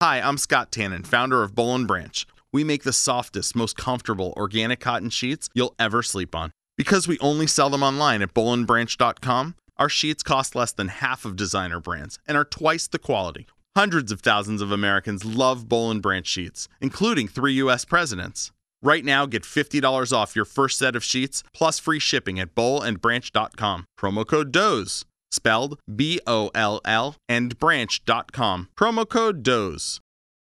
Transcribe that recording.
Hi, I'm Scott Tannen, founder of Boll & Branch. We make the softest, most comfortable organic cotton sheets you'll ever sleep on. Because we only sell them online at bollandbranch.com, our sheets cost less than half of designer brands and are twice the quality. Hundreds of thousands of Americans love Boll & Branch sheets, including 3 U.S. presidents. Right now, get $50 off your first set of sheets, plus free shipping at bollandbranch.com. Promo code DOZE, spelled B-O-L-L, and branch.com. Promo code DOZE.